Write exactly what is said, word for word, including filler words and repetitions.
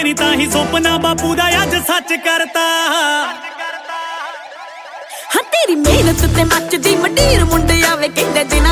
ਨੀ ਤਾਂ ਹੀ ਸੁਪਨਾ ਬਾਪੂ ਦਾ ਅੱਜ ਸੱਚ ਕਰਤਾ। ਹਾਂ ਤੇਰੀ ਮਿਹਨਤ ਤੇ ਮੱਚਦੀ ਮੰਡੀਰ ਮੁੰਡਿਆ ਵੇ ਕਹਿੰਦੇ ਦਿਨਾਂ